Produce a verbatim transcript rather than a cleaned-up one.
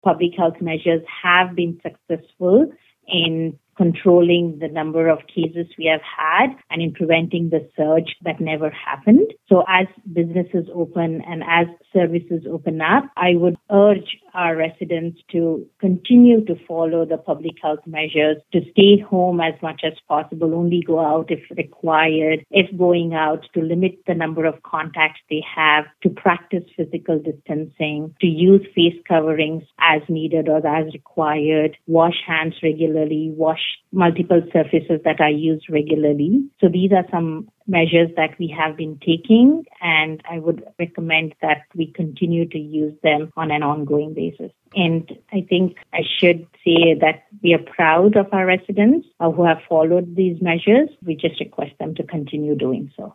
public health measures have been successful in controlling the number of cases we have had and in preventing the surge that never happened. So as businesses open and as services open up, I would urge our residents to continue to follow the public health measures, to stay home as much as possible, only go out if required, if going out, to limit the number of contacts they have, to practice physical distancing, to use face coverings as needed or as required, wash hands regularly, wash multiple surfaces that are used regularly. So these are some measures that we have been taking, and I would recommend that we continue to use them on an ongoing basis. And I think I should say that we are proud of our residents uh, who have followed these measures. We just request them to continue doing so.